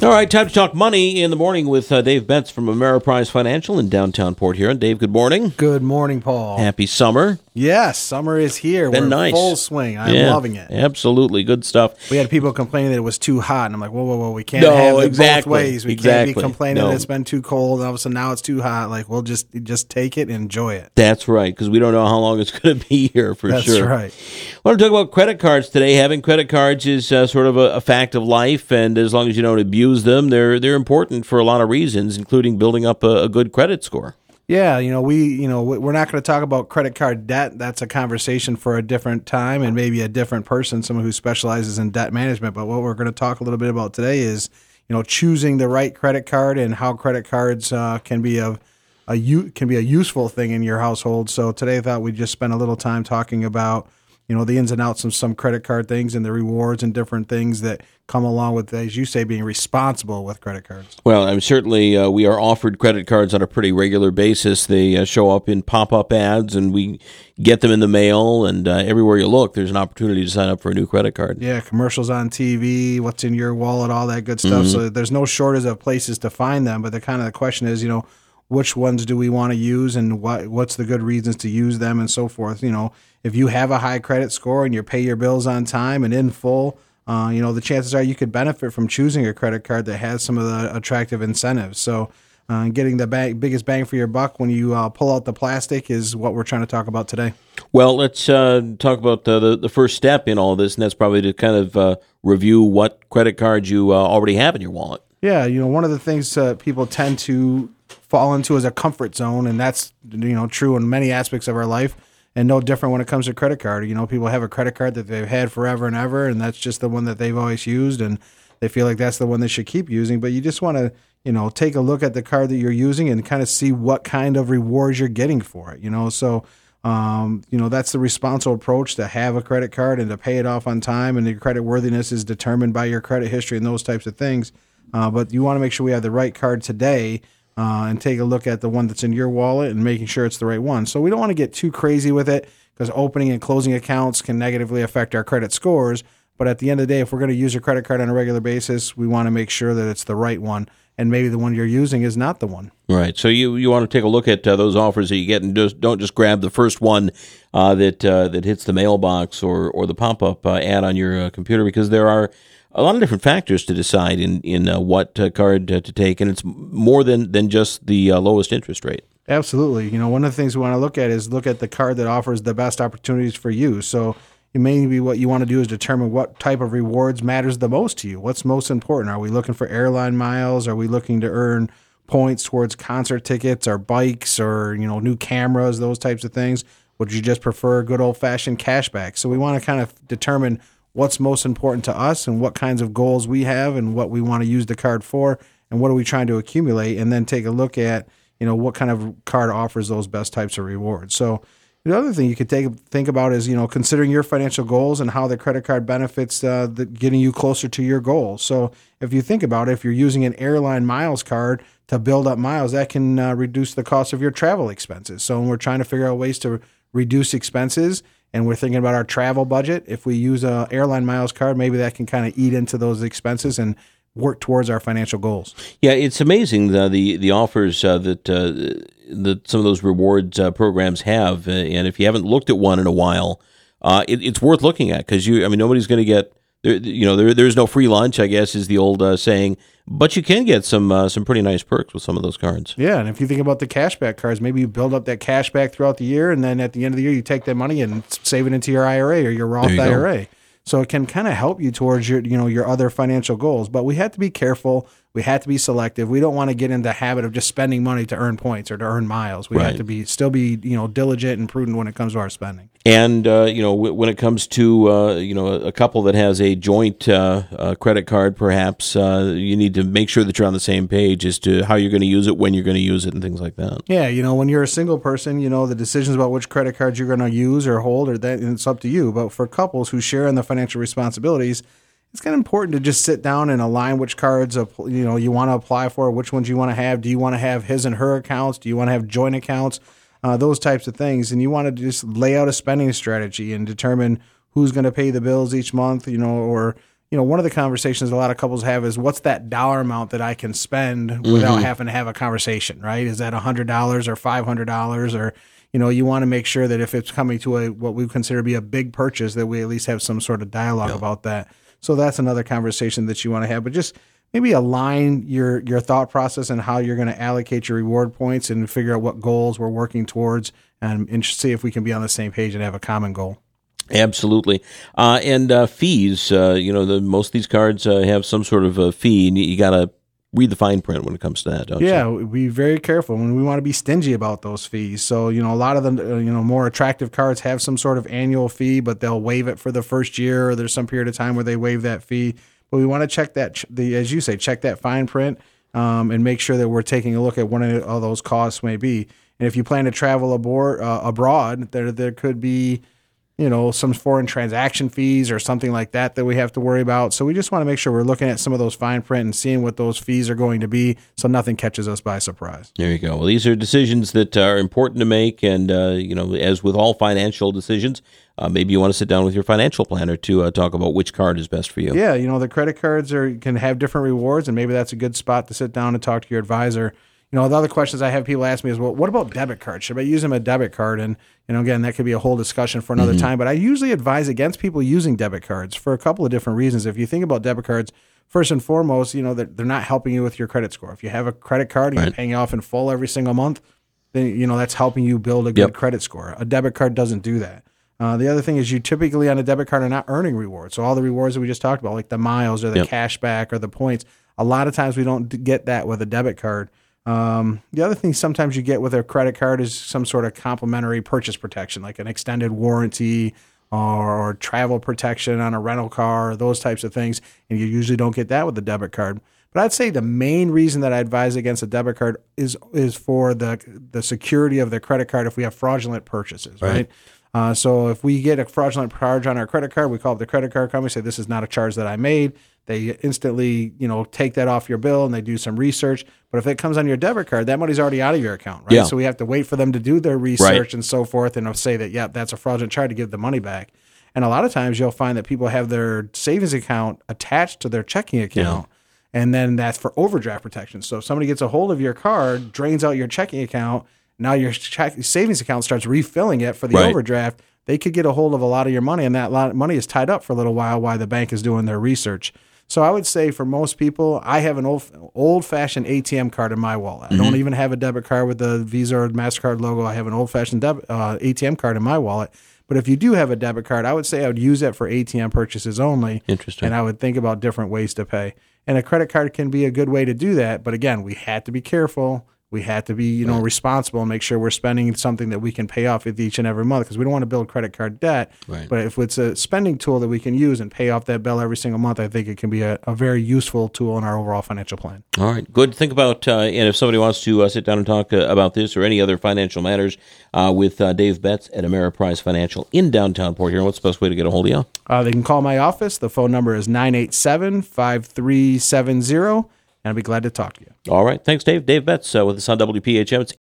All right, time to talk money in the morning with Dave Betts from Ameriprise Financial in downtown Port Huron. Dave, good morning. Good morning, Paul. Happy summer. Yes, summer is here. Been We're nice. in full swing. I'm loving it. Absolutely. Good stuff. We had people complaining that it was too hot, and I'm like, whoa. We can't have it both ways. We can't be complaining that it's been too cold, and all of a sudden now it's too hot. Like, we'll just take it and enjoy it. That's right, because we don't know how long it's going to be here for sure. That's right. I want to talk about credit cards today. Having credit cards is sort of a fact of life, and as long as you don't abuse them, they're important for a lot of reasons, including building up a good credit score. Yeah, we're not going to talk about credit card debt. That's a conversation for a different time and maybe a different person, someone who specializes in debt management. But what we're going to talk a little bit about today is, choosing the right credit card and how credit cards can be a useful thing in your household. So today I thought we'd just spend a little time talking about the ins and outs of some credit card things and the rewards and different things that come along with, as you say, being responsible with credit cards. Well, I'm certainly we are offered credit cards on a pretty regular basis. They show up in pop-up ads, and we get them in the mail, and everywhere you look, there's an opportunity to sign up for a new credit card. Yeah, commercials on TV, what's in your wallet, all that good stuff. Mm-hmm. So there's no shortage of places to find them, but the question is, which ones do we want to use and what's the good reasons to use them and so forth. If you have a high credit score and you pay your bills on time and in full, the chances are you could benefit from choosing a credit card that has some of the attractive incentives. So getting the biggest bang for your buck when you pull out the plastic is what we're trying to talk about today. Well, let's talk about the first step in all of this, and that's probably to kind of review what credit cards you already have in your wallet. Yeah, one of the things people tend to fall into is a comfort zone, and that's true in many aspects of our life, and no different when it comes to credit card. People have a credit card that they've had forever and ever, and that's just the one that they've always used, and they feel like that's the one they should keep using. But you just want to take a look at the card that you're using and kind of see what kind of rewards you're getting for it. So that's the responsible approach, to have a credit card and to pay it off on time, and your credit worthiness is determined by your credit history and those types of things. But you want to make sure we have the right card today, and take a look at the one that's in your wallet and making sure it's the right one. So we don't want to get too crazy with it, because opening and closing accounts can negatively affect our credit scores. But at the end of the day, if we're going to use a credit card on a regular basis, we want to make sure that it's the right one, and maybe the one you're using is not the one. Right. So you want to take a look at those offers that you get, and don't just grab the first one that hits the mailbox or the pop-up ad on your computer, because there are a lot of different factors to decide in what card to take, and it's more than just the lowest interest rate. Absolutely. One of the things we want to look at is look at the card that offers the best opportunities for you. So maybe what you want to do is determine what type of rewards matters the most to you. What's most important? Are we looking for airline miles? Are we looking to earn points towards concert tickets or bikes or new cameras, those types of things? Would you just prefer good old-fashioned cashback? So we want to kind of determine what's most important to us and what kinds of goals we have and what we want to use the card for and what are we trying to accumulate, and then take a look at what kind of card offers those best types of rewards. So the other thing you could think about is considering your financial goals and how the credit card benefits getting you closer to your goals. So if you think about it, if you're using an airline miles card to build up miles, that can reduce the cost of your travel expenses. So when we're trying to figure out ways to reduce expenses, and we're thinking about our travel budget, if we use an airline miles card, maybe that can kind of eat into those expenses and work towards our financial goals. Yeah, it's amazing the offers that some of those rewards programs have, and if you haven't looked at one in a while, it's worth looking at, because nobody's going to get there's no free lunch, I guess, is the old saying. But you can get some pretty nice perks with some of those cards. Yeah, and if you think about the cashback cards, maybe you build up that cashback throughout the year, and then at the end of the year, you take that money and save it into your IRA or your Roth IRA. So it can kind of help you towards your other financial goals. But we have to be careful. We have to be selective. We don't want to get into the habit of just spending money to earn points or to earn miles. We have to still be diligent and prudent when it comes to our spending. And when it comes to a couple that has a joint credit card, perhaps you need to make sure that you're on the same page as to how you're going to use it, when you're going to use it, and things like that. Yeah, when you're a single person, the decisions about which credit cards you're going to use or hold, it's up to you. But for couples who share in the financial responsibilities, it's kind of important to just sit down and align which cards you want to apply for, which ones you want to have. Do you want to have his and her accounts? Do you want to have joint accounts? Those types of things. And you want to just lay out a spending strategy and determine who's going to pay the bills each month, or one of the conversations a lot of couples have is what's that dollar amount that I can spend without having to have a conversation, right? Is that $100 or $500 or, you want to make sure that if it's coming to what we consider to be a big purchase, that we at least have some sort of dialogue about that. So that's another conversation that you want to have, but just maybe align your thought process and how you're going to allocate your reward points and figure out what goals we're working towards and see if we can be on the same page and have a common goal. Absolutely. And fees, most of these cards have some sort of a fee, and you got to read the fine print when it comes to that, don't you? Yeah, be very careful, and we want to be stingy about those fees. So, a lot of the, more attractive cards have some sort of annual fee, but they'll waive it for the first year, or there's some period of time where they waive that fee. But we want to check that, as you say, check that fine print and make sure that we're taking a look at what all those costs may be. And if you plan to travel abroad, there could be some foreign transaction fees or something like that we have to worry about. So we just want to make sure we're looking at some of those fine print and seeing what those fees are going to be so nothing catches us by surprise. There you go. Well, these are decisions that are important to make. And, as with all financial decisions, maybe you want to sit down with your financial planner to talk about which card is best for you. Yeah, the credit cards can have different rewards, and maybe that's a good spot to sit down and talk to your advisor. The other questions I have people ask me is, well, what about debit cards? Should I use them a debit card? And, again, that could be a whole discussion for another time. But I usually advise against people using debit cards for a couple of different reasons. If you think about debit cards, first and foremost, they're not helping you with your credit score. If you have a credit card and you're paying it off in full every single month, then, that's helping you build a good credit score. A debit card doesn't do that. The other thing is you typically on a debit card are not earning rewards. So all the rewards that we just talked about, like the miles or the cash back or the points, a lot of times we don't get that with a debit card. The other thing sometimes you get with a credit card is some sort of complimentary purchase protection, like an extended warranty or travel protection on a rental car, those types of things. And you usually don't get that with a debit card. But I'd say the main reason that I advise against a debit card is for the security of the credit card if we have fraudulent purchases, right? So if we get a fraudulent charge on our credit card, we call up the credit card company, say, this is not a charge that I made. They instantly, take that off your bill and they do some research. But if it comes on your debit card, that money's already out of your account, right? Yeah. So we have to wait for them to do their research and so forth and say that, that's a fraudulent charge to give the money back. And a lot of times you'll find that people have their savings account attached to their checking account. Yeah. And then that's for overdraft protection. So if somebody gets a hold of your card, drains out your checking account, now your savings account starts refilling it for the overdraft. They could get a hold of a lot of your money, and that lot of money is tied up for a little while the bank is doing their research. So I would say for most people, I have an old-fashioned ATM card in my wallet. I don't even have a debit card with the Visa or MasterCard logo. I have an old-fashioned ATM card in my wallet. But if you do have a debit card, I would say I would use it for ATM purchases only. Interesting. And I would think about different ways to pay. And a credit card can be a good way to do that. But again, we have to be careful. We have to be, responsible and make sure we're spending something that we can pay off with each and every month because we don't want to build credit card debt. Right. But if it's a spending tool that we can use and pay off that bill every single month, I think it can be a very useful tool in our overall financial plan. All right. Good. Think about, and if somebody wants to sit down and talk about this or any other financial matters with Dave Betts at Ameriprise Financial in downtown Port Huron, what's the best way to get a hold of you? They can call my office. The phone number is 987-5370. And I'll be glad to talk to you. All right. Thanks, Dave. Dave Betts with us on WPHM. It's